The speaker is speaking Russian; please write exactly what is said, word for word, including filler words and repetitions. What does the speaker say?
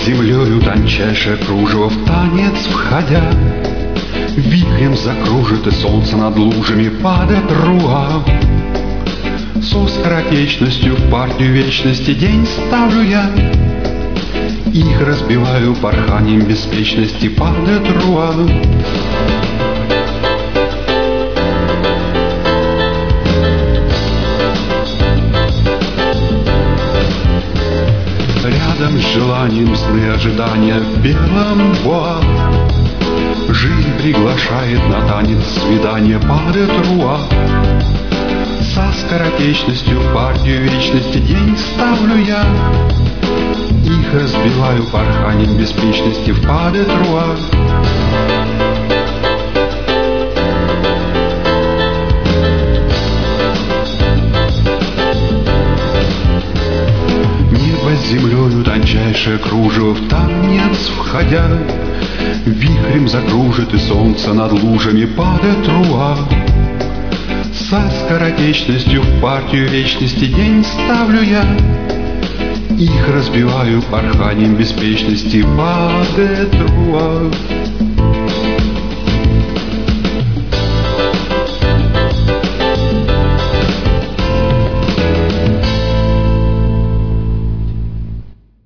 землею тончайшее кружево в танец входя, вихрем закружит, и солнце над лужами падает руа. Со скоротечностью в партию вечности день ставлю я, их разбиваю порханием беспечности, падает руа. Рядом с желанием сны ожидания в белом боа, жизнь приглашает на танец свидания, падает руа. Со скоротечностью в партию вечности день ставлю я, их разбиваю порханием беспечности, впадет руа. Небо с землею тончайшее кружево в танец входя, вихрем закружит, и солнце над лужами, падает руа. Со скоротечностью в партию вечности день ставлю я, их разбиваю порханием беспечности, падает руа.